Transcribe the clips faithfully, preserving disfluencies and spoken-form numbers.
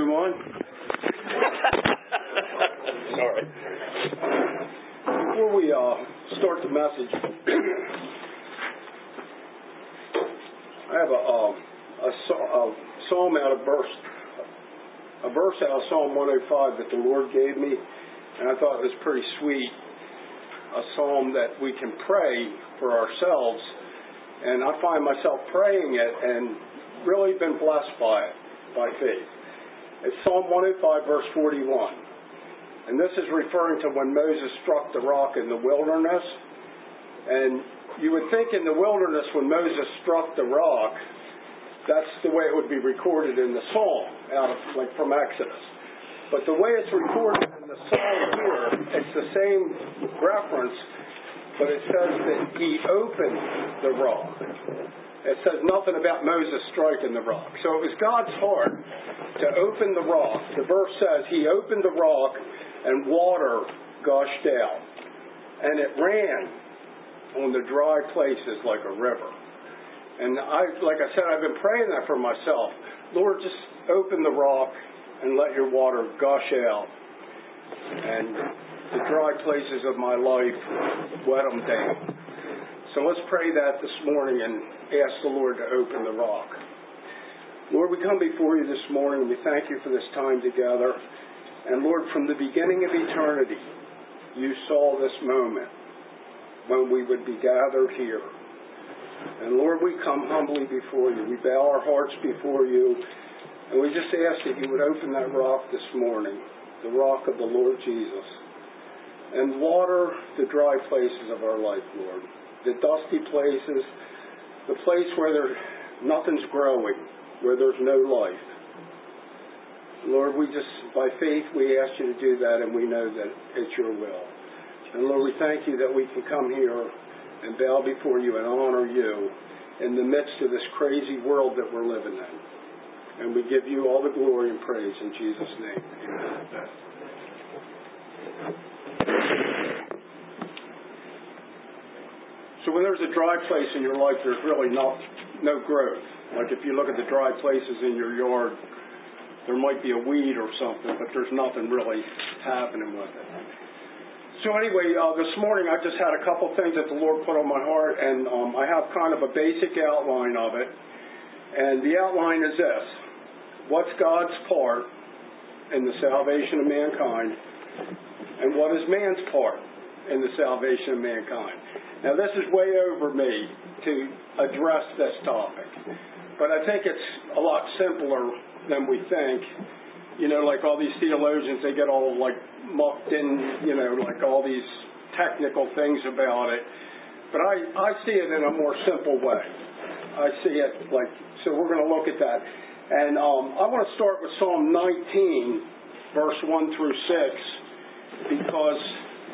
Everyone. Sorry. Before we uh, start the message, I have a, uh, a, a psalm out of verse, a verse out of Psalm one oh five that the Lord gave me, and I thought it was pretty sweet. A psalm that we can pray for ourselves, and I find myself praying it and really been blessed by it, by faith. It's Psalm one oh five, verse forty-one. And this is referring to when Moses struck the rock in the wilderness. And you would think in the wilderness when Moses struck the rock, that's the way it would be recorded in the psalm, out of, like from Exodus. But the way it's recorded in the psalm here, it's the same reference, but it says that he opened the rock. It says nothing about Moses striking the rock. So it was God's heart to open the rock. The verse says he opened the rock and water gushed out. And it ran on the dry places like a river. And I, like I said, I've been praying that for myself. Lord, just open the rock and let your water gush out. And the dry places of my life, wet them down. So let's pray that this morning and ask the Lord to open the rock. Lord, we come before you this morning and we thank you for this time together. And Lord, from the beginning of eternity, you saw this moment when we would be gathered here. And Lord, we come humbly before you. We bow our hearts before you. And we just ask that you would open that rock this morning, the rock of the Lord Jesus, and water the dry places of our life, Lord. The dusty places, the place where there, nothing's growing, where there's no life. Lord, we just, by faith, we ask you to do that, and we know that it's your will. And Lord, we thank you that we can come here and bow before you and honor you in the midst of this crazy world that we're living in. And we give you all the glory and praise in Jesus' name. Amen. So when there's a dry place in your life, there's really not, no growth. Like if you look at the dry places in your yard, there might be a weed or something, but there's nothing really happening with it. So anyway, uh, this morning I just had a couple things that the Lord put on my heart, and um, I have kind of a basic outline of it. And the outline is this. What's God's part in the salvation of mankind, and what is man's part in the salvation of mankind? Now, this is way over me to address this topic, but I think it's a lot simpler than we think. You know, like all these theologians, they get all like mucked in, you know, like all these technical things about it. But I, I see it in a more simple way. I see it like, so we're going to look at that. And um, I want to start with Psalm nineteen, verse one through six, because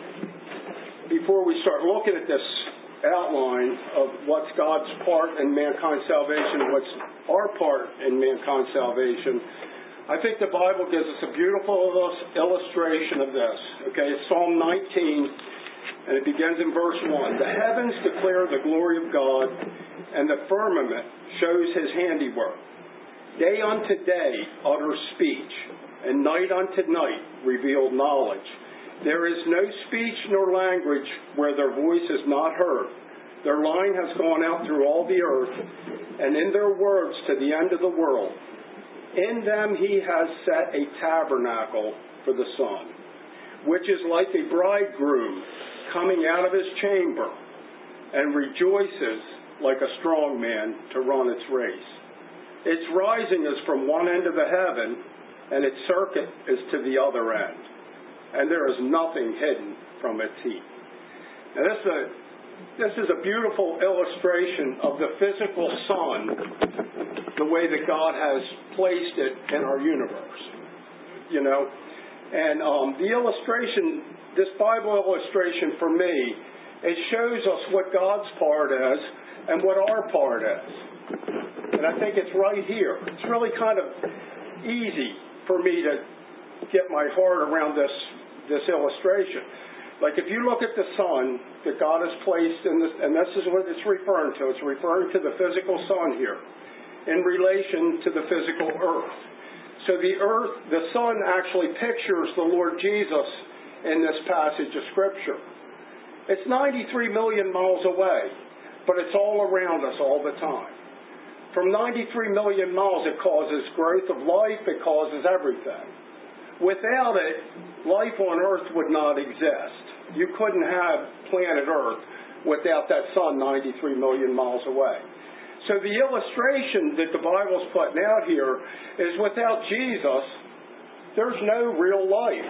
before we start looking at this outline of what's God's part in mankind's salvation and what's our part in mankind's salvation, I think the Bible gives us a beautiful illustration of this. Okay, it's Psalm nineteen, and it begins in verse one. The heavens declare the glory of God, and the firmament shows his handiwork. Day unto day utters speech, and night unto night revealed knowledge. There is no speech nor language where their voice is not heard. Their line has gone out through all the earth, and in their words to the end of the world. In them he has set a tabernacle for the sun, which is like a bridegroom coming out of his chamber, and rejoices like a strong man to run its race. Its rising is from one end of the heaven, and its circuit is to the other end. And there is nothing hidden from its heat. Now this is a, this is a beautiful illustration of the physical sun, the way that God has placed it in our universe. You know, and um, the illustration, this Bible illustration for me, it shows us what God's part is and what our part is. And I think it's right here. It's really kind of easy for me to get my heart around this this illustration. Like if you look at the sun that God has placed in this, and this is what it's referring to. It's referring to the physical sun here in relation to the physical earth. So the earth, the sun actually pictures the Lord Jesus in this passage of Scripture. It's ninety-three million miles away, but it's all around us all the time. From ninety-three million miles, it causes growth of life, it causes everything. Without it, life on earth would not exist. You couldn't have planet Earth without that sun ninety-three million miles away. So the illustration that the Bible's putting out here is without Jesus, there's no real life.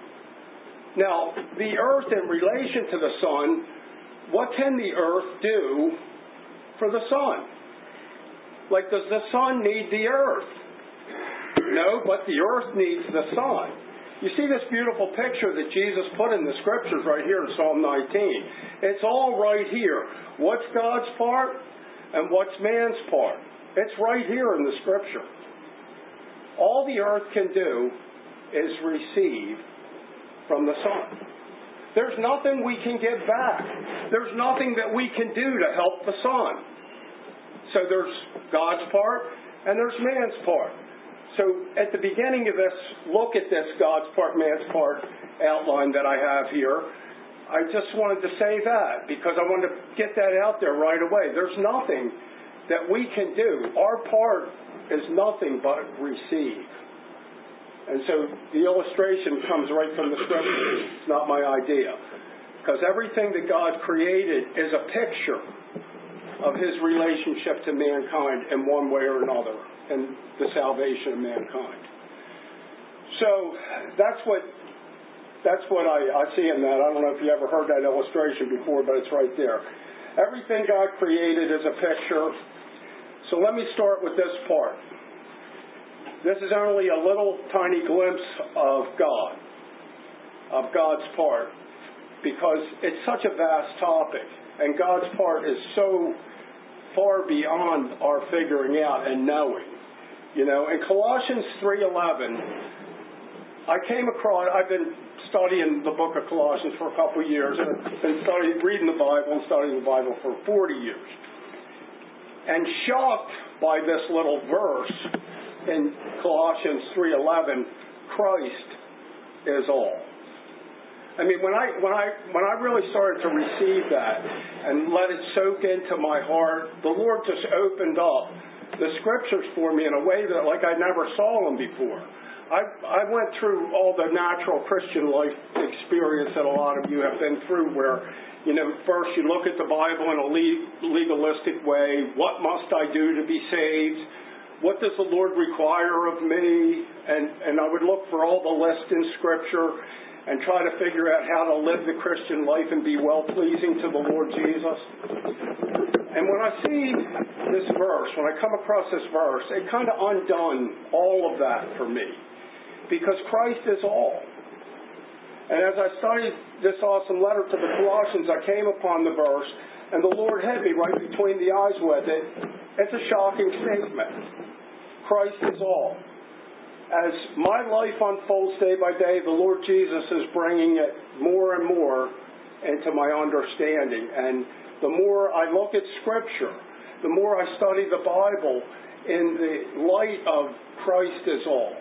Now, the earth in relation to the sun, what can the earth do for the sun? Like, does the sun need the earth? No, but the earth needs the sun. You see this beautiful picture that Jesus put in the Scriptures right here in Psalm nineteen. It's all right here. What's God's part and what's man's part? It's right here in the Scripture. All the earth can do is receive from the sun. There's nothing we can give back. There's nothing that we can do to help the sun. So there's God's part and there's man's part. So at the beginning of this, look at this God's part, man's part outline that I have here. I just wanted to say that because I wanted to get that out there right away. There's nothing that we can do. Our part is nothing but receive. And so the illustration comes right from the Scriptures. It's not my idea. Because everything that God created is a picture of His relationship to mankind in one way or another, and the salvation of mankind. So that's what that's what I, I see in that. I don't know if you ever heard that illustration before, but it's right there. Everything God created is a picture. So let me start with this part. This is only a little tiny glimpse of God, of God's part, because it's such a vast topic, and God's part is so far beyond our figuring out and knowing. You know, in Colossians three eleven, I came across, I've been studying the book of Colossians for a couple of years, and I've been studying, reading the Bible and studying the Bible for forty years. And shocked by this little verse in Colossians three eleven, Christ is all. I mean, when I when I when I really started to receive that and let it soak into my heart, the Lord just opened up the Scriptures for me in a way that like I never saw them before. I I went through all the natural Christian life experience that a lot of you have been through, where you know first you look at the Bible in a legalistic way. What must I do to be saved? What does the Lord require of me? And, and I would look for all the lists in Scripture and try to figure out how to live the Christian life and be well-pleasing to the Lord Jesus. And when I see this verse, when I come across this verse, it kind of undone all of that for me. Because Christ is all. And as I studied this awesome letter to the Colossians, I came upon the verse, and the Lord hit me right between the eyes with it. It's a shocking statement. Christ is all. As my life unfolds day by day, the Lord Jesus is bringing it more and more into my understanding. And the more I look at Scripture, the more I study the Bible in the light of Christ is all.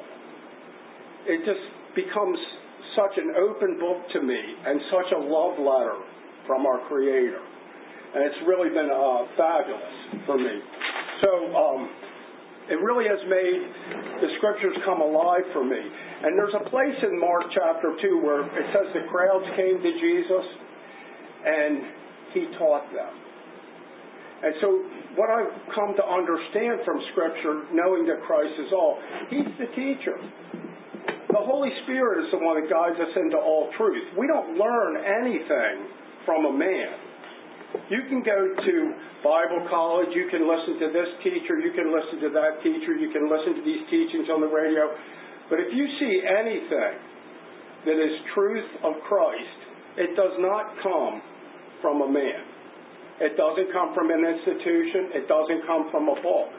It just becomes such an open book to me and such a love letter from our Creator. And it's really been uh, fabulous for me. So, um, it really has made the Scriptures come alive for me. And there's a place in Mark chapter two where it says the crowds came to Jesus and He taught them. And so what I've come to understand from Scripture, knowing that Christ is all, He's the teacher. The Holy Spirit is the one that guides us into all truth. We don't learn anything from a man. You can go to Bible college, you can listen to this teacher, you can listen to that teacher, you can listen to these teachings on the radio. But if you see anything that is truth of Christ, it does not come from a man. It doesn't come from an institution. It doesn't come from a book.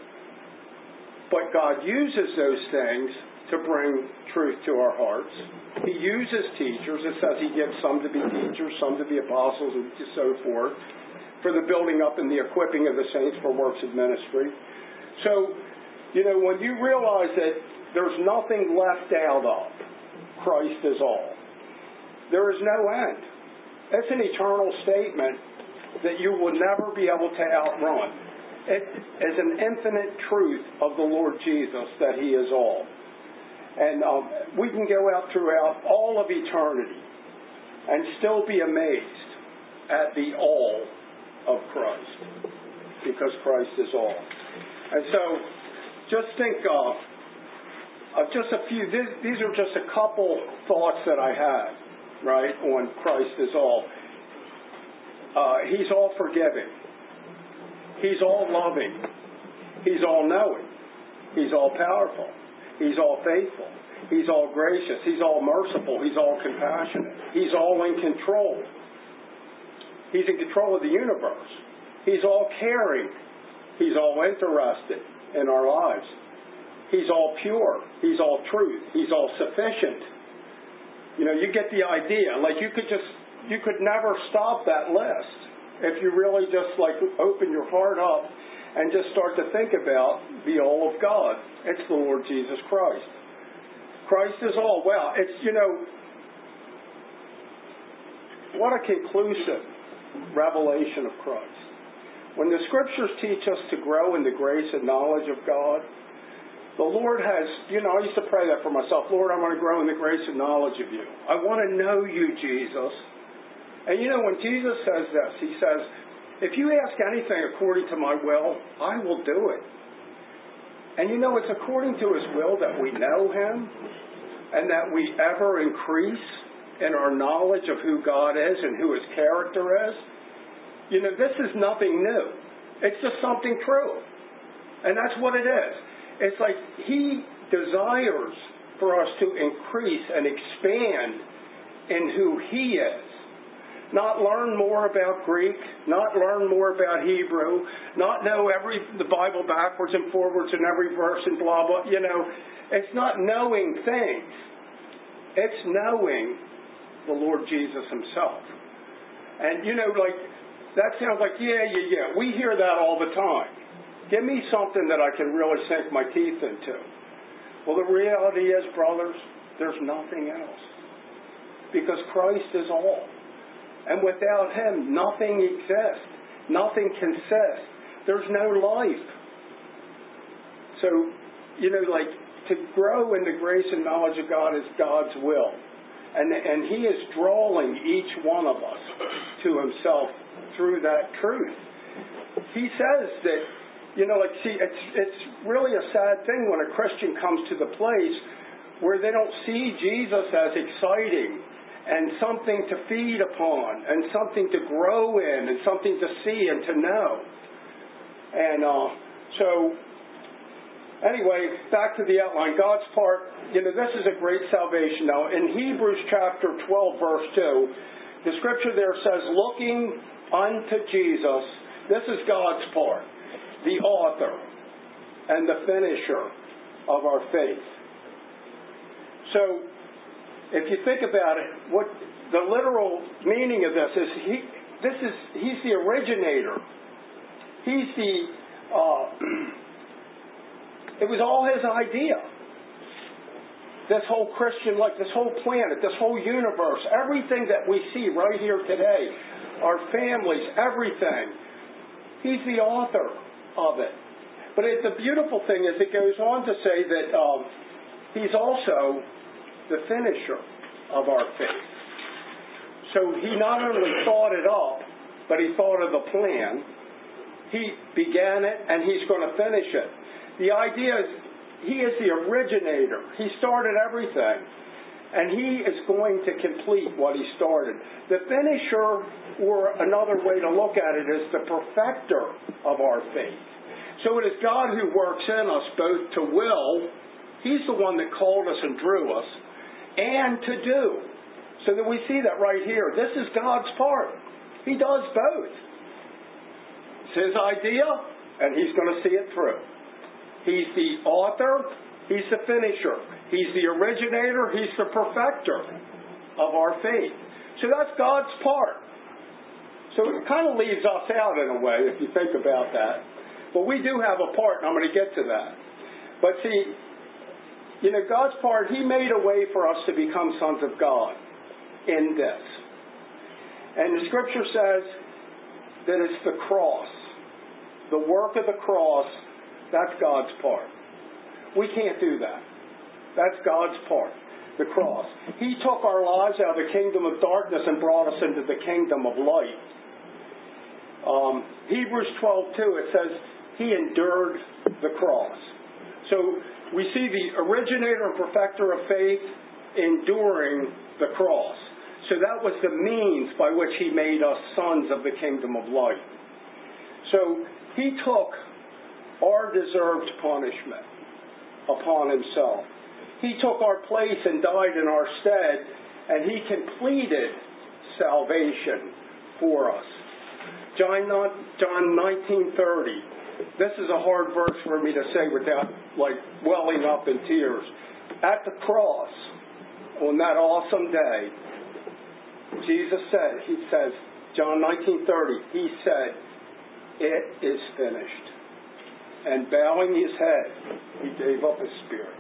But God uses those things to bring truth to our hearts. He uses teachers. It says He gives some to be teachers, some to be apostles, and so forth, for the building up and the equipping of the saints for works of ministry. So, you know, when you realize that there's nothing left out of. Christ is all. There is no end. It's an eternal statement that you will never be able to outrun. It is an infinite truth of the Lord Jesus that He is all. And um, we can go out throughout all of eternity and still be amazed at the all of Christ, because Christ is all. And so, just think of, of just a few, these, these are just a couple thoughts that I had, right, on Christ is all. Uh, he's all forgiving. He's all loving. He's all knowing. He's all powerful. He's all faithful. He's all gracious. He's all merciful. He's all compassionate. He's all in control. He's in control of the universe. He's all caring. He's all interested in our lives. He's all pure. He's all truth. He's all sufficient. You know, you get the idea. Like, you could just, you could never stop that list if you really just, like, open your heart up and just start to think about the all of God. It's the Lord Jesus Christ. Christ is all. Well, it's, you know, what a conclusive revelation of Christ. When the Scriptures teach us to grow in the grace and knowledge of God, the Lord has, you know, I used to pray that for myself. Lord, I want to grow in the grace and knowledge of you. I want to know you, Jesus. And you know, when Jesus says this, He says, if you ask anything according to my will, I will do it. And you know, it's according to His will that we know Him and that we ever increase in our knowledge of who God is and who His character is. You know, this is nothing new. It's just something true. And that's what it is. It's like He desires for us to increase and expand in who He is. Not learn more about Greek, not learn more about Hebrew, not know every the Bible backwards and forwards and every verse and blah, blah. You know, it's not knowing things. It's knowing the Lord Jesus Himself. And, you know, like, that sounds like, yeah, yeah, yeah. We hear that all the time. Give me something that I can really sink my teeth into. Well, the reality is, brothers, there's nothing else. Because Christ is all. And without Him, nothing exists. Nothing consists. There's no life. So, you know, like, to grow in the grace and knowledge of God is God's will. And, and He is drawing each one of us to Himself through that truth. He says that, you know, like, see, it's, it's really a sad thing when a Christian comes to the place where they don't see Jesus as exciting and something to feed upon, and something to grow in, and something to see and to know. And uh, so, anyway, back to the outline. God's part, you know, this is a great salvation. Now, in Hebrews chapter twelve, verse two, the Scripture there says, looking unto Jesus, this is God's part, the author and the finisher of our faith. So, if you think about it, what the literal meaning of this is, he, this is, He's the originator. He's the, uh, it was all His idea. This whole Christian life, this whole planet, this whole universe, everything that we see right here today, our families, everything, He's the author of it. But it, the beautiful thing is it goes on to say that um, He's also the finisher of our faith. So He not only thought it up, but He thought of the plan. He began it, and He's going to finish it. The idea is He is the originator. He started everything. And He is going to complete what He started. The finisher, or another way to look at it, is the perfecter of our faith. So it is God who works in us both to will. He's the one that called us and drew us, and to do. So that we see that right here. This is God's part. He does both. It's His idea, and He's going to see it through. He's the author. He's the finisher. He's the originator. He's the perfecter of our faith. So that's God's part. So it kind of leaves us out in a way, if you think about that. But we do have a part, and I'm going to get to that. But see, You know, God's part, He made a way for us to become sons of God in this. And the Scripture says that it's the cross. The work of the cross, that's God's part. We can't do that. That's God's part, the cross. He took our lives out of the kingdom of darkness and brought us into the kingdom of light. Um, Hebrews twelve two, it says, He endured the cross. So we see the originator and perfecter of faith enduring the cross. So that was the means by which He made us sons of the kingdom of light. So He took our deserved punishment upon Himself. He took our place and died in our stead, and He completed salvation for us. John nineteen thirty. This is a hard verse for me to say without, like, welling up in tears. At the cross, on that awesome day, Jesus said, He says, John nineteen thirty, He said, "It is finished." And bowing His head, He gave up His spirit.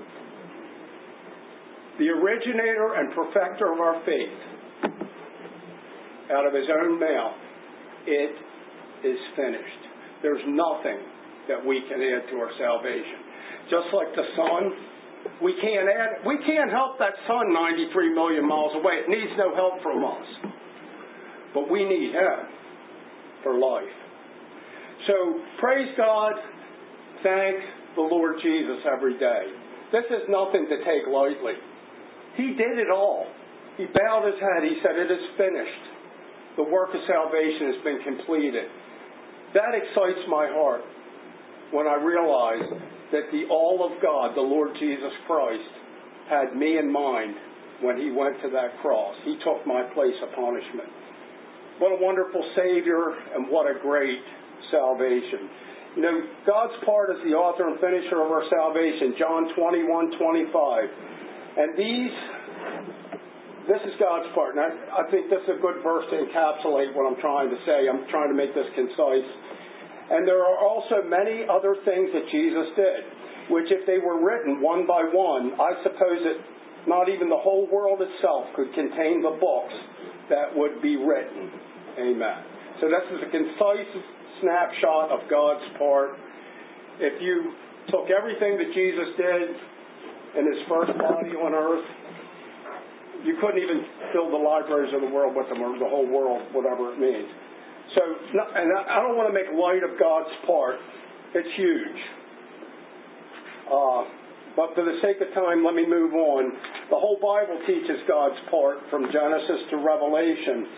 The originator and perfecter of our faith, out of His own mouth, it is finished. There's nothing that we can add to our salvation. Just like the sun, we can't add, we can't help that sun ninety-three million miles away. It needs no help from us. But we need Him for life. So, praise God, thank the Lord Jesus every day. This is nothing to take lightly. He did it all. He bowed His head. He said, "It is finished. The work of salvation has been completed." That excites my heart when I realize that the all of God, the Lord Jesus Christ, had me in mind when He went to that cross. He took my place of punishment. What a wonderful Savior, and what a great salvation. You know, God's part is the author and finisher of our salvation. John twenty-one twenty-five. And these, this is God's part. And I, I think this is a good verse to encapsulate what I'm trying to say. I'm trying to make this concise. And there are also many other things that Jesus did, which if they were written one by one, I suppose that not even the whole world itself could contain the books that would be written. Amen. So this is a concise snapshot of God's part. If you took everything that Jesus did in His first body on earth, you couldn't even fill the libraries of the world with them, or the whole world, whatever it means. So, and I don't want to make light of God's part. It's huge. Uh, but for the sake of time, let me move on. The whole Bible teaches God's part from Genesis to Revelation.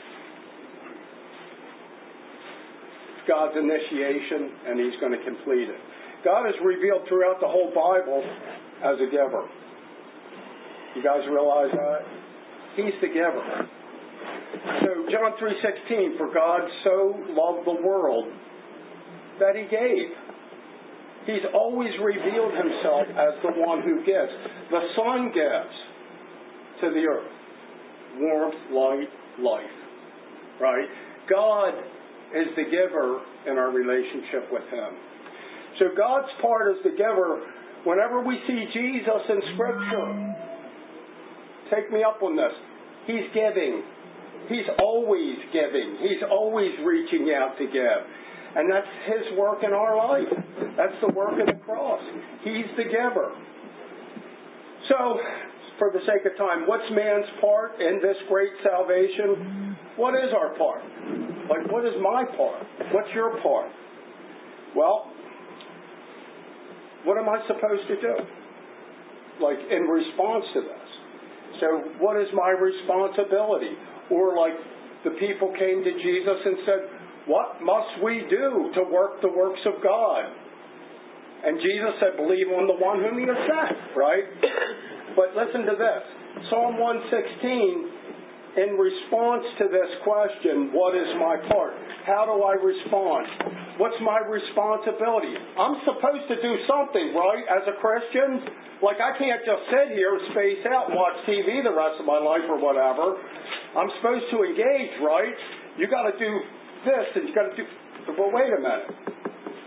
It's God's initiation, and He's going to complete it. God is revealed throughout the whole Bible as a giver. You guys realize that? He's the giver. So John three sixteen, for God so loved the world that He gave. He's always revealed Himself as the one who gives. The sun gives to the earth warmth, light, life. Right? God is the giver in our relationship with Him. So God's part as the giver. Whenever we see Jesus in Scripture, take me up on this. He's giving. He's always giving. He's always reaching out to give. And that's His work in our life. That's the work of the cross. He's the giver. So, for the sake of time, what's man's part in this great salvation? What is our part? Like, what is my part? What's your part? Well, what am I supposed to do? Like, in response to this. So, what is my responsibility? Or like the people came to Jesus and said, "What must we do to work the works of God?" And Jesus said, "Believe on the one whom He has sent," right? But listen to this. Psalm one sixteen, in response to this question, what is my part? How do I respond? What's my responsibility? I'm supposed to do something, right, as a Christian? Like, I can't just sit here, space out, and watch T V the rest of my life or whatever. I'm supposed to engage, right? You got to do this, and you got to do... Well, wait a minute.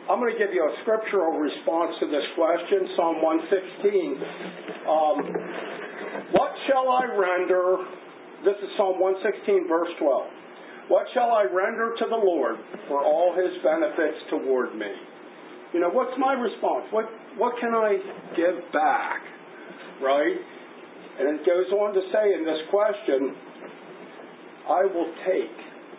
I'm going to give you a scriptural response to this question, Psalm one sixteen. Um, what shall I render? This is Psalm one sixteen, verse twelve. What shall I render to the Lord for all His benefits toward me? You know, what's my response? What what can I give back? Right? And it goes on to say in this question, I will take.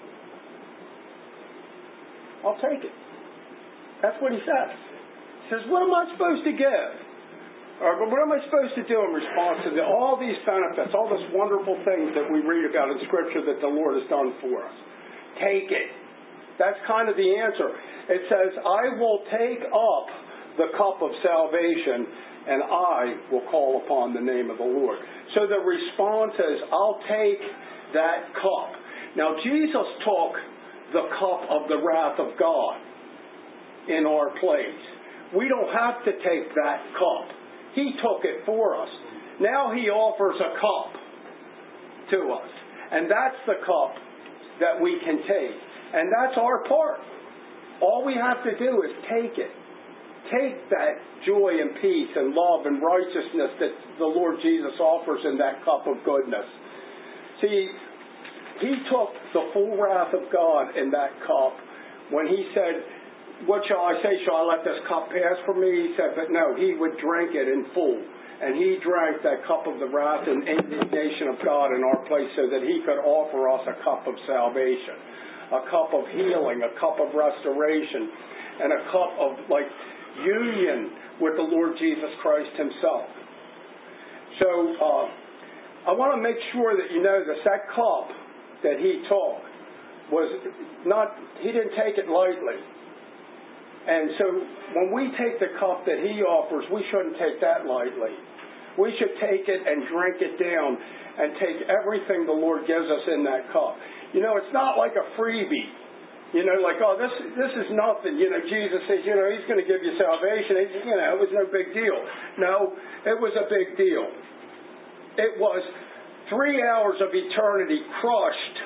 I'll take it. That's what he says. He says, what am I supposed to give? Or what am I supposed to do in response to the, all these benefits, all this wonderful things that we read about in Scripture that the Lord has done for us? Take it. That's kind of the answer. It says, I will take up the cup of salvation and I will call upon the name of the Lord. So the response is, I'll take that cup. Now Jesus took the cup of the wrath of God in our place. We don't have to take that cup. He took it for us. Now He offers a cup to us. And that's the cup that we can take. And that's our part. All we have to do is take it. Take that joy and peace and love and righteousness that the Lord Jesus offers in that cup of goodness. See, He took the full wrath of God in that cup when He said, what shall I say? Shall I let this cup pass from me? He said, but no, He would drink it in full. And He drank that cup of the wrath and indignation of God in our place so that He could offer us a cup of salvation, a cup of healing, a cup of restoration, and a cup of like union with the Lord Jesus Christ Himself. So uh, I want to make sure that you know that that cup that He took was not, He didn't take it lightly. And so when we take the cup that He offers, we shouldn't take that lightly. We should take it and drink it down and take everything the Lord gives us in that cup. You know, it's not like a freebie. You know, like, oh, this this is nothing. You know, Jesus says, you know, He's going to give you salvation. It's, you know, it was no big deal. No, it was a big deal. It was three hours of eternity crushed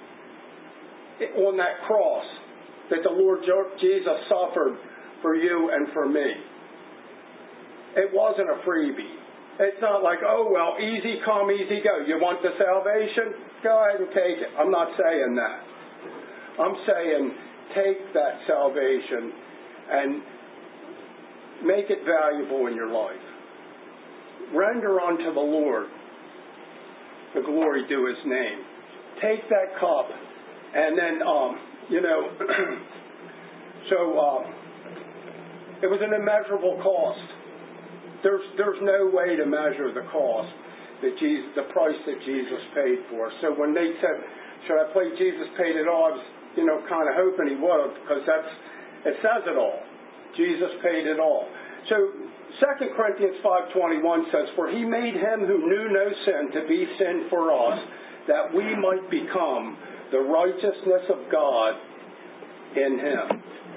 on that cross that the Lord Jesus suffered for you and for me. It wasn't a freebie. It's not like, oh, well, easy come, easy go. You want the salvation? Go ahead and take it. I'm not saying that. I'm saying take that salvation and make it valuable in your life. Render unto the Lord the glory due His name. Take that cup and then, um, you know, so uh, it was an immeasurable cost. There's there's no way to measure the cost that Jesus, the price that Jesus paid for. So when they said, "Should I play Jesus paid it all?" I was, you know, kind of hoping He would, because that's it says it all. Jesus paid it all. So Second Corinthians five twenty-one says, "For He made Him who knew no sin to be sin for us, that we might become the righteousness of God in Him."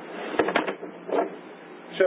So,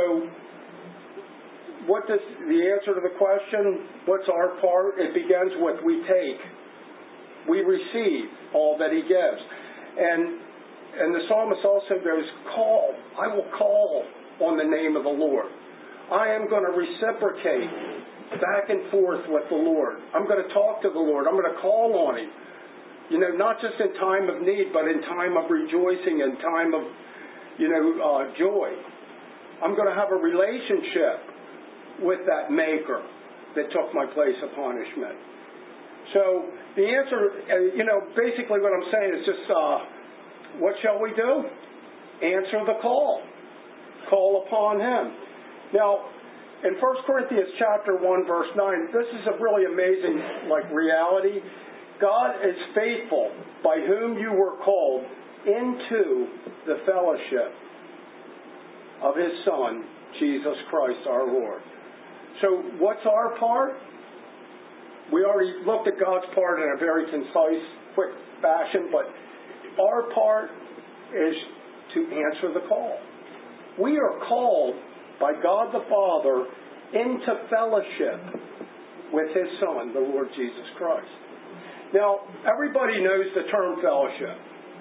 what does the answer to the question, what's our part? It begins with we take. We receive all that He gives. And and the psalmist also goes, call. I will call on the name of the Lord. I am going to reciprocate back and forth with the Lord. I'm going to talk to the Lord. I'm going to call on Him. You know, not just in time of need, but in time of rejoicing, in time of, you know, uh, joy. I'm going to have a relationship with that Maker that took my place of punishment. So the answer, uh, you know, basically what I'm saying is just, uh, what shall we do? Answer the call. Call upon Him. Now, in First Corinthians chapter one, verse nine, this is a really amazing, like, reality. God is faithful, by whom you were called into the fellowship of His Son, Jesus Christ our Lord. So what's our part? We already looked at God's part in a very concise, quick fashion, but our part is to answer the call. We are called by God the Father into fellowship with His Son, the Lord Jesus Christ. Now, everybody knows the term fellowship.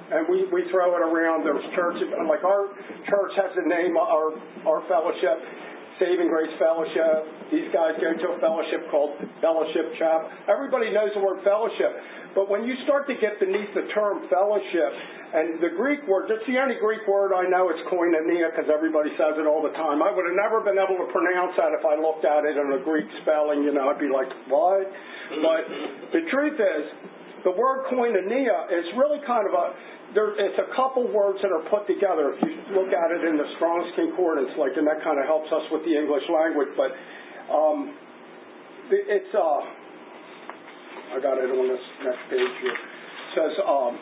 And we, we throw it around. There's churches, like our church has a name, our, our fellowship, Saving Grace Fellowship. These guys go to a fellowship called Fellowship Chapel. Everybody knows the word fellowship. But when you start to get beneath the term fellowship, and the Greek word, it's the only Greek word I know, it's koinonia, because everybody says it all the time. I would have never been able to pronounce that if I looked at it in a Greek spelling. You know, I'd be like, what? But the truth is, the word koinonia is really kind of a, there, it's a couple words that are put together. If you look at it in the Strong's Concordance, like, and that kind of helps us with the English language. But um, it's, uh, I got it on this next page here. It says, um,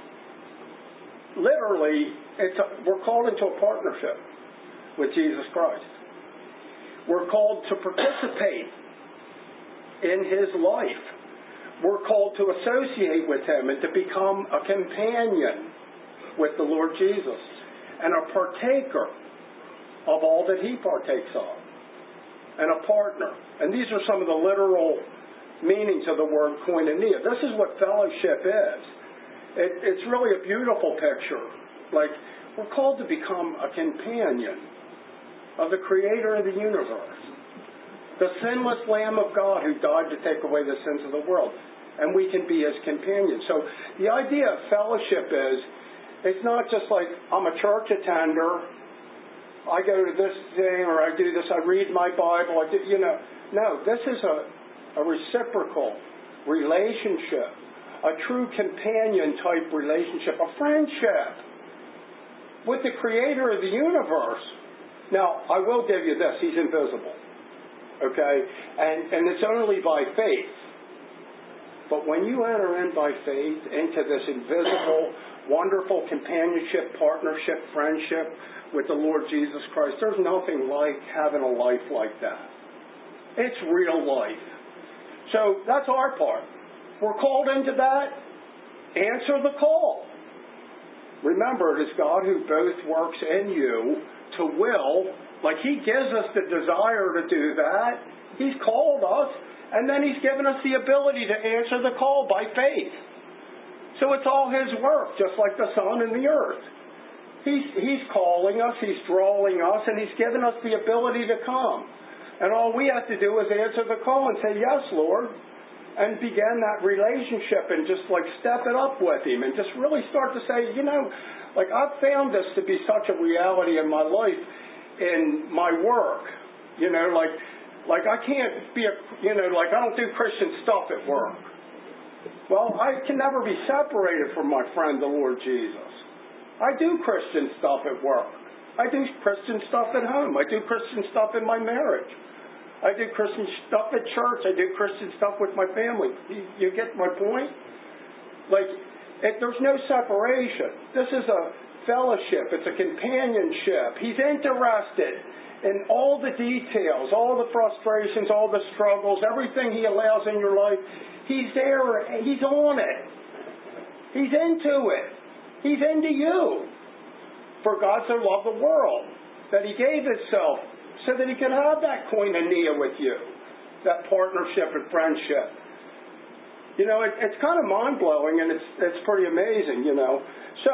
literally, it's a, we're called into a partnership with Jesus Christ. We're called to participate in His life. We're called to associate with Him and to become a companion with the Lord Jesus and a partaker of all that He partakes of, and a partner. And these are some of the literal meanings of the word koinonia. This is what fellowship is. It, it's really a beautiful picture. Like, we're called to become a companion of the Creator of the universe, the sinless Lamb of God who died to take away the sins of the world. And we can be His companions. So the idea of fellowship is, it's not just like, I'm a church attender, I go to this thing, or I do this, I read my Bible, I do, you know. No, this is a, a reciprocal relationship, a true companion-type relationship, a friendship with the Creator of the universe. Now, I will give you this, He's invisible. Okay? And, and it's only by faith. But when you enter in by faith into this invisible, wonderful companionship, partnership, friendship with the Lord Jesus Christ, there's nothing like having a life like that. It's real life. So that's our part. We're called into that. Answer the call. Remember, it is God who both works in you to will, like He gives us the desire to do that. He's called us. And then He's given us the ability to answer the call by faith. So it's all His work, just like the sun and the earth. He's, he's calling us, He's drawing us, and He's given us the ability to come. And all we have to do is answer the call and say, yes, Lord, and begin that relationship and just like step it up with Him and just really start to say, you know, like I've found this to be such a reality in my life, in my work. You know, like, Like, I can't be a, you know, like, I don't do Christian stuff at work. Well, I can never be separated from my friend, the Lord Jesus. I do Christian stuff at work. I do Christian stuff at home. I do Christian stuff in my marriage. I do Christian stuff at church. I do Christian stuff with my family. You, you get my point? Like, it, there's no separation. This is a fellowship. It's a companionship. He's interested in all the details, all the frustrations, all the struggles, everything He allows in your life. He's there. He's on it. He's into it. He's into you. For God so loved the world that He gave Himself so that He could have that koinonia with you, that partnership and friendship. You know, it, it's kind of mind-blowing, and it's, it's pretty amazing, you know. So,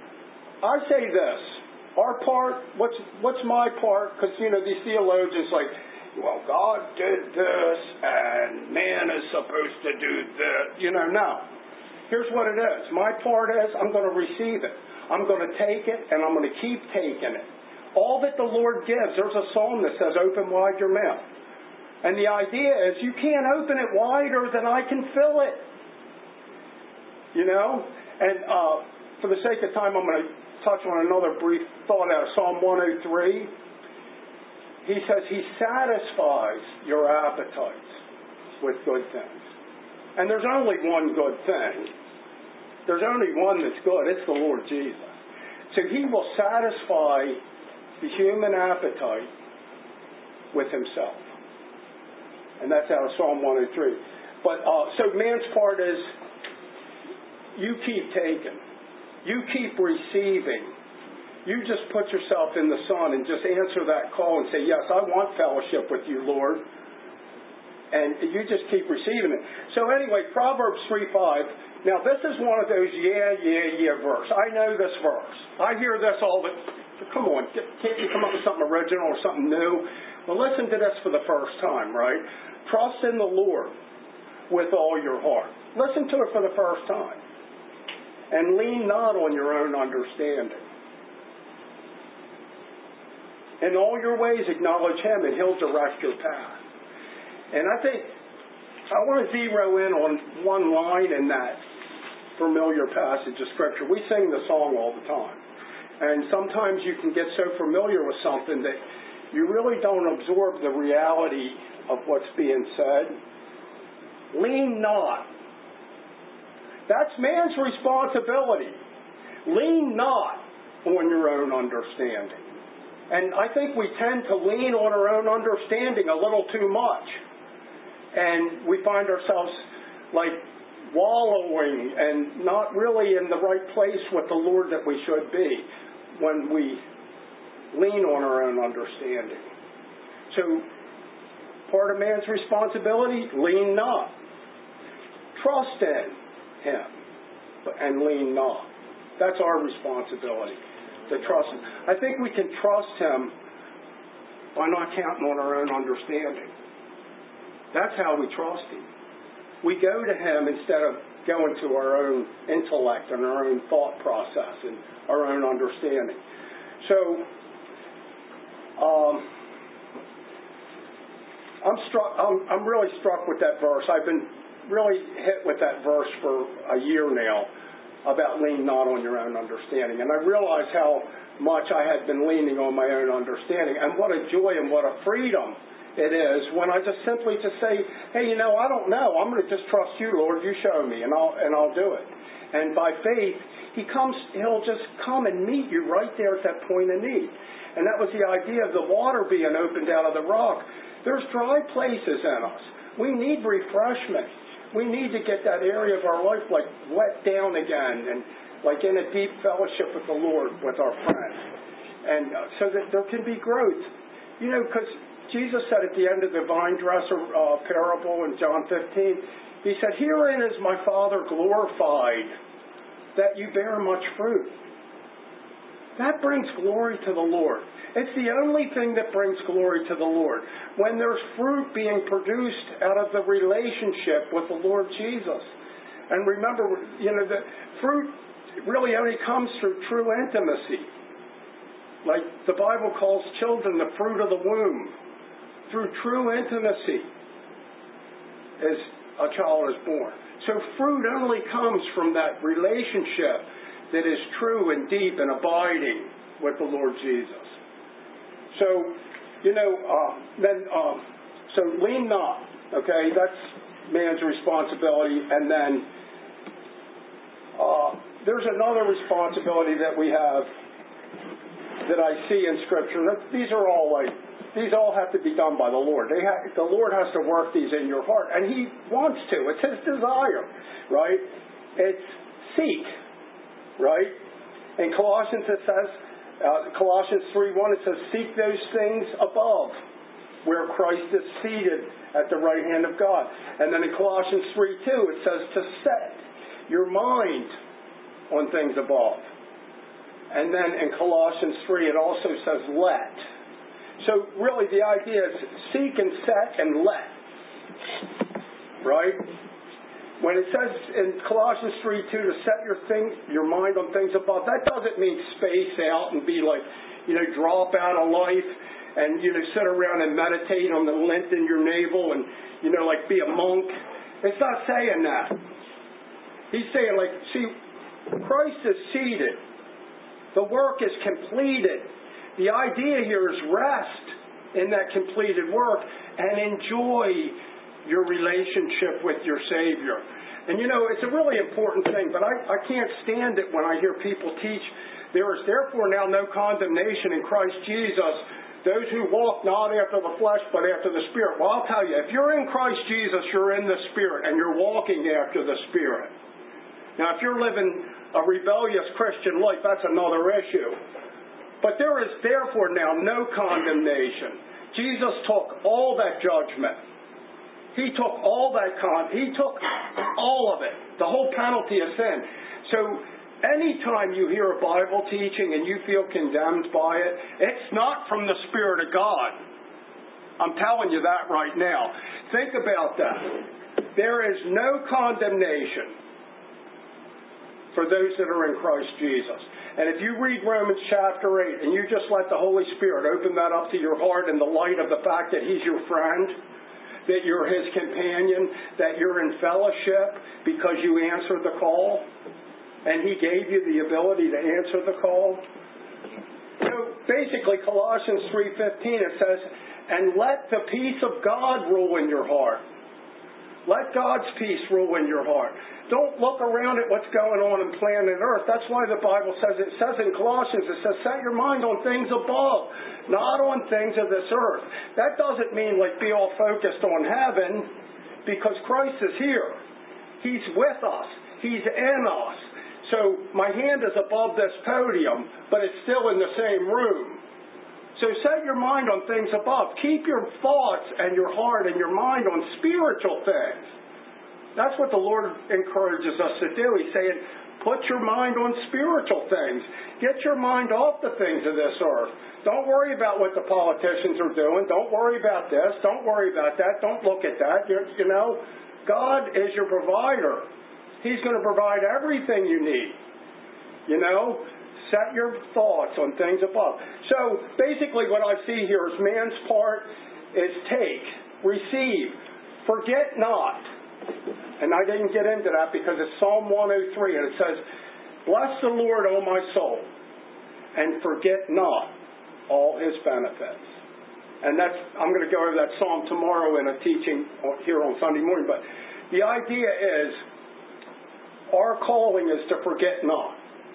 I say this. Our part, what's what's my part? Because, you know, these theologians like, well, God did this, and man is supposed to do this. You know, no. Here's what it is. My part is I'm going to receive it. I'm going to take it, and I'm going to keep taking it. All that the Lord gives, there's a psalm that says, open wide your mouth. And the idea is you can't open it wider than I can fill it. You know? And uh, for the sake of time, I'm going to touch on another brief thought out of Psalm one oh three. He says He satisfies your appetites with good things. And there's only one good thing. There's only one that's good. It's the Lord Jesus. So He will satisfy the human appetite with Himself. And that's out of Psalm one oh three. But uh, so man's part is you keep taking. You keep receiving. You just put yourself in the sun and just answer that call and say, yes, I want fellowship with you, Lord. And you just keep receiving it. So anyway, Proverbs three five. Now this is one of those yeah, yeah, yeah verse. I know this verse. I hear this all the Come on, can't you come up with something original or something new? Well, listen to this for the first time, right? Trust in the Lord with all your heart. Listen to it for the first time. And lean not on your own understanding. In all your ways acknowledge Him and He'll direct your path. And I think I want to zero in on one line in that familiar passage of Scripture. We sing the song all the time. And sometimes you can get so familiar with something that you really don't absorb the reality of what's being said. Lean not. That's man's responsibility. Lean not on your own understanding. And I think we tend to lean on our own understanding a little too much. And we find ourselves like wallowing and not really in the right place with the Lord that we should be when we lean on our own understanding. So, part of man's responsibility, lean not. Trust in Him and lean not. That's our responsibility, to trust Him. I think we can trust Him by not counting on our own understanding. That's how we trust Him. We go to Him instead of going to our own intellect and our own thought process and our own understanding. So, um, I'm struck. I'm, I'm really struck with that verse. I've been really hit with that verse for a year now about lean not on your own understanding, and I realize how much I had been leaning on my own understanding, and what a joy and what a freedom it is when I just simply just say, hey, you know, I don't know. I'm going to just trust you, Lord. You show me, and I'll and I'll do it. And by faith, He comes. He'll just come and meet you right there at that point of need. And that was the idea of the water being opened out of the rock. There's dry places in us. We need refreshment. We need to get that area of our life like wet down again, and like in a deep fellowship with the Lord, with our friends, and uh, so that there can be growth. You know, because Jesus said at the end of the vine dresser uh, parable in John fifteen, He said, herein is my Father glorified, that you bear much fruit. That brings glory to the Lord. It's the only thing that brings glory to the Lord. When there's fruit being produced out of the relationship with the Lord Jesus. And remember, you know, the fruit really only comes through true intimacy. Like the Bible calls children the fruit of the womb. Through true intimacy as a child is born. So fruit only comes from that relationship that is true and deep and abiding with the Lord Jesus. So, you know, uh, then, um, so lean not, okay? That's man's responsibility. And then uh, there's another responsibility that we have that I see in Scripture. These are all like, These all have to be done by the Lord. They have, the Lord has to work these in your heart, and He wants to. It's His desire, right? It's seek, right? In Colossians it says, uh, Colossians three one, it says, seek those things above, where Christ is seated at the right hand of God. And then in Colossians three two, it says to set your mind on things above. And then in Colossians three, it also says let. So really the idea is seek and set and let. Right? When it says in Colossians three two to set your thing, your mind on things above, that doesn't mean space out and be like, you know, drop out of life and, you know, sit around and meditate on the lint in your navel and, you know, like be a monk. It's not saying that. He's saying like, see, Christ is seated. The work is completed. The idea here is rest in that completed work and enjoy your relationship with your Savior. And you know, it's a really important thing, but I, I can't stand it when I hear people teach, there is therefore now no condemnation in Christ Jesus, those who walk not after the flesh but after the Spirit. Well, I'll tell you, if you're in Christ Jesus, you're in the Spirit and you're walking after the Spirit. Now, if you're living a rebellious Christian life, that's another issue. But there is therefore now no condemnation. Jesus took all that judgment. He took all that con. He took all of it, the whole penalty of sin. So anytime you hear a Bible teaching and you feel condemned by it, it's not from the Spirit of God. I'm telling you that right now. Think about that. There is no condemnation for those that are in Christ Jesus. And if you read Romans chapter eight and you just let the Holy Spirit open that up to your heart in the light of the fact that He's your friend, that you're His companion, that you're in fellowship because you answered the call, and He gave you the ability to answer the call. So basically Colossians three fifteen, it says, and let the peace of God rule in your heart. Let God's peace rule in your heart. Don't look around at what's going on in planet Earth. That's why the Bible says, it says in Colossians, it says, set your mind on things above, not on things of this earth. That doesn't mean like be all focused on heaven, because Christ is here. He's with us. He's in us. So my hand is above this podium, but it's still in the same room. So set your mind on things above. Keep your thoughts and your heart and your mind on spiritual things. That's what the Lord encourages us to do. He's saying, put your mind on spiritual things. Get your mind off the things of this earth. Don't worry about what the politicians are doing. Don't worry about this. Don't worry about that. Don't look at that. You're, you know, God is your provider. He's going to provide everything you need. You know, set your thoughts on things above. So basically what I see here is man's part is take, receive, forget not. And I didn't get into that because it's Psalm one oh three, and it says, bless the Lord, O my soul, and forget not all His benefits. And that's, I'm going to go over that Psalm tomorrow in a teaching here on Sunday morning, but the idea is, our calling is to forget not.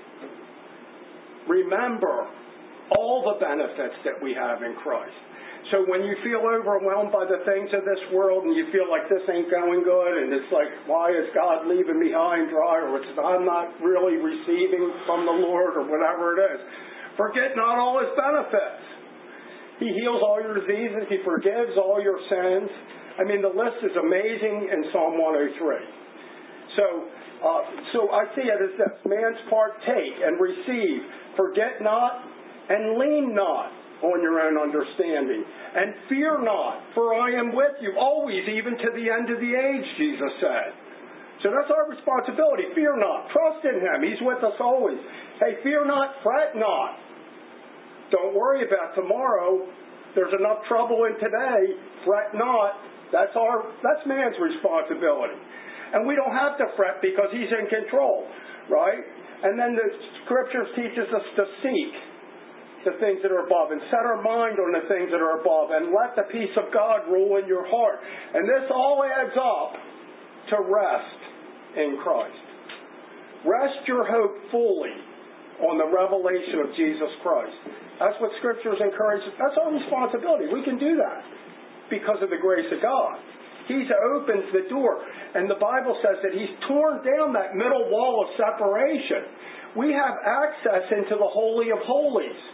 Remember all the benefits that we have in Christ. So when you feel overwhelmed by the things of this world and you feel like this ain't going good and it's like, why is God leaving me high and dry, or it's I'm not really receiving from the Lord, or whatever it is, forget not all His benefits. He heals all your diseases. He forgives all your sins. I mean, the list is amazing in Psalm one oh three. So, uh, so I see it as this: man's part take and receive, forget not, and lean not on your own understanding, and fear not, for I am with you always, even to the end of the age, Jesus said. So that's our responsibility. Fear not. Trust in Him. He's with us always. Hey, fear not, fret not. Don't worry about tomorrow. There's enough trouble in today. Fret not. That's our. That's man's responsibility. And we don't have to fret because He's in control, right? And then the Scriptures teaches us to seek the things that are above and set our mind on the things that are above and let the peace of God rule in your heart. And this all adds up to rest in Christ. Rest your hope fully on the revelation of Jesus Christ. That's what Scriptures encourage. That's our responsibility. We can do that because of the grace of God. He's opened the door. And the Bible says that He's torn down that middle wall of separation. We have access into the Holy of Holies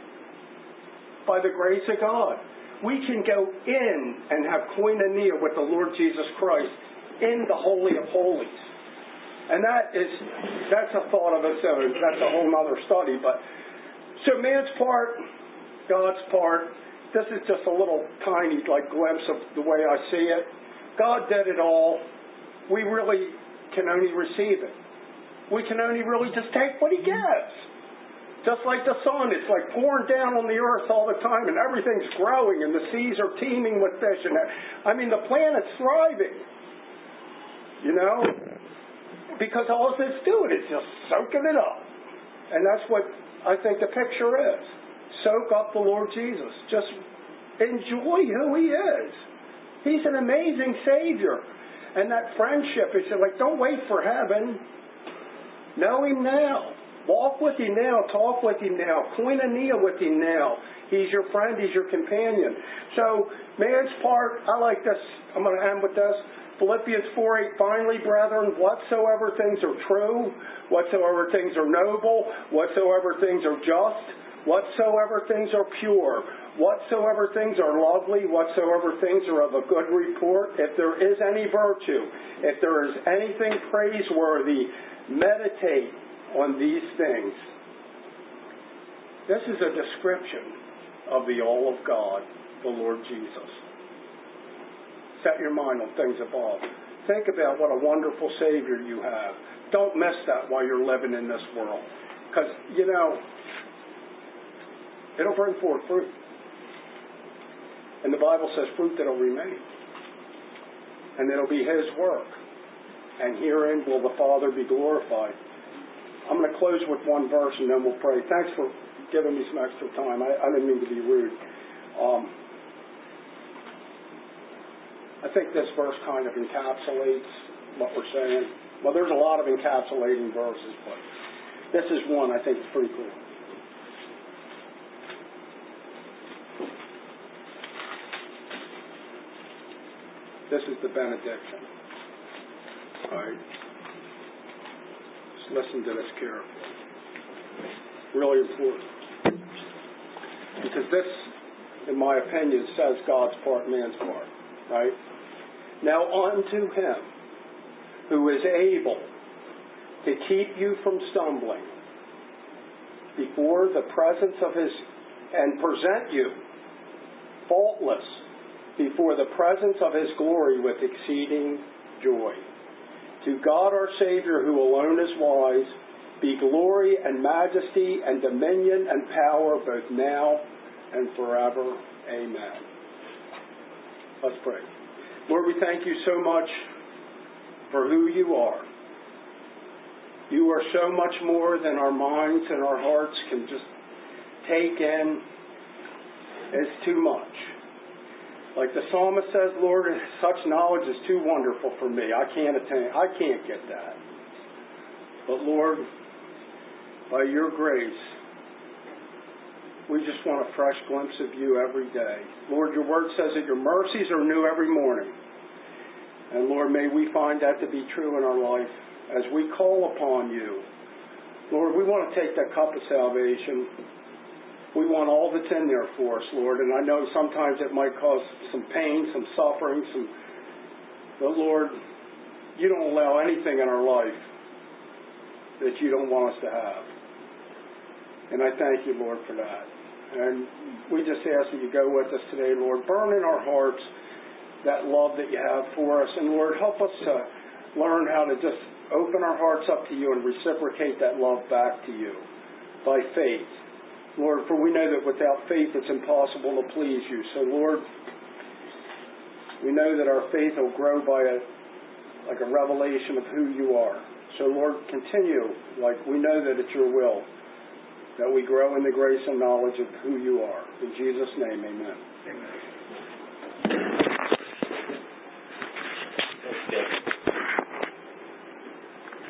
by the grace of God. We can go in and have koinonia with the Lord Jesus Christ in the Holy of Holies. And that is, that's a thought of its own. That's a whole other study. But so man's part, God's part, this is just a little tiny like glimpse of the way I see it. God did it all. We really can only receive it. We can only really just take what He gives. Just like the sun, it's like pouring down on the earth all the time, and everything's growing, and the seas are teeming with fish. And I mean, the planet's thriving. You know? Because all it's doing is just soaking it up. And that's what I think the picture is. Soak up the Lord Jesus. Just enjoy who He is. He's an amazing Savior. And that friendship, He said, like, don't wait for heaven. Know Him now. Walk with Him now. Talk with Him now. Koinonia with Him now. He's your friend. He's your companion. So, man's part, I like this. I'm going to end with this. Philippians four eight, finally, brethren, whatsoever things are true, whatsoever things are noble, whatsoever things are just, whatsoever things are pure, whatsoever things are lovely, whatsoever things are of a good report, if there is any virtue, if there is anything praiseworthy, meditate on these things. This is a description of the all of God, the Lord Jesus. Set your mind on things above. Think about what a wonderful Savior you have. Don't miss that while you're living in this world. Because, you know, it'll bring forth fruit. And the Bible says fruit that'll remain. And it'll be His work. And herein will the Father be glorified. I'm going to close with one verse and then we'll pray. Thanks for giving me some extra time. I, I didn't mean to be rude. Um, I think this verse kind of encapsulates what we're saying. Well, there's a lot of encapsulating verses, but this is one I think is pretty cool. This is the benediction. All right. Just listen to this carefully. Really important. Because this, in my opinion, says God's part, man's part. Right? Now unto Him who is able to keep you from stumbling before the presence of His, and present you faultless before the presence of His glory with exceeding joy. To God our Savior, who alone is wise, be glory and majesty and dominion and power both now and forever. Amen. Let's pray. Lord, we thank you so much for who you are. You are so much more than our minds and our hearts can just take in. It's too much. Like the psalmist says, Lord, such knowledge is too wonderful for me. I can't attain. I can't get that. But Lord, by your grace, we just want a fresh glimpse of you every day. Lord, your word says that your mercies are new every morning. And Lord, may we find that to be true in our life as we call upon you. Lord, we want to take that cup of salvation. We want all that's in there for us, Lord. And I know sometimes it might cause some pain, some suffering, some... But Lord, you don't allow anything in our life that you don't want us to have. And I thank you, Lord, for that. And we just ask that you go with us today, Lord. Burn in our hearts that love that you have for us. And Lord, help us to learn how to just open our hearts up to you and reciprocate that love back to you by faith. Lord, for we know that without faith it's impossible to please you. So Lord, we know that our faith will grow by a like a revelation of who you are. So Lord, continue, like we know that it's your will, that we grow in the grace and knowledge of who you are. In Jesus' name, amen. Amen.